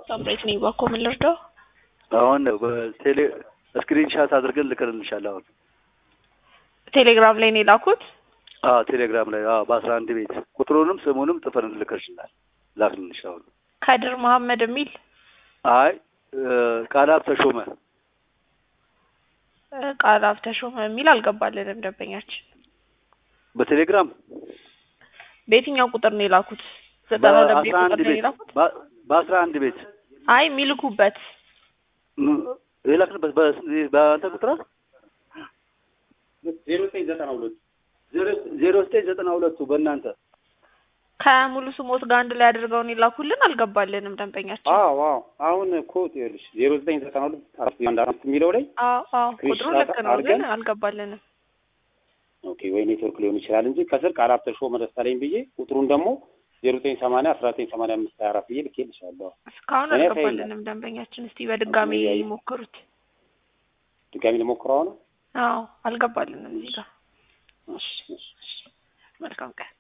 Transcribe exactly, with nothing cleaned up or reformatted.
ሳምሬት ነኝ ባኮ ምን ልርዳው? አሁን በቴሌ ስክሪንሻት አድርገን ልከንልሻለሁ። አሁን ቴሌግራም ላይ ነው ላኩት። አዎ ቴሌግራም ላይ አዎ በአስራ አንድ ቤት ቁጥሩንም ስሙንም ጥፈን ልከሽናል ላክልንሻው። ካድር መሐመድ የሚል አይ ቃላብ ተሾመ ቃላብ ተሾመ የሚል አልገባልንም ደንበኛችን። በቴሌግራም በየትኛው ቁጥር ነው ላኩት? ዘጠና ሁለት ቤት ቁጥር ነው ላኩት። በአስራ አንድ ቤት አይ ሚልኩበት የላክንበት በአንተ ቁጥር ዜሮ ዘጠኝ ዘጠና ሁለት በእናንተ ከሙሉ ስሞት ጋር አንድ ላይ አድርገው ነው ላኩልን። አልገባልንም ደንበኛችን። አዎ አዎ አሁን ኮድ ይልሽ ዜሮ ዘጠኝ ዘጠና ሁለት አንድ አራት የሚለው ላይ አዎ አዎ ቁጥሩ ልክ ነው ግን አልገባልንም። ኦኬ ወይ ኔትወርክ ሊሆን ይችላል እንጂ ከስር ቃላብ ተሾመ ደሳለኝ ብዬ ቁጥሩን ደግሞ ዜሮ ዘጠኝ ሰማንያ አስራ ዘጠኝ ሰማንያ አምስት ሃያ አራት ብዬ ልኬልሻለሁ። እስካሁን አልገባልንም ደንበኛችን። እስቲ በድጋሚ ይሞክሩት። ድጋሚ ልሞክረው ነው? አዎ አልገባልንም እዚህ ጋር። እሺ እሺ መልካም ቀን።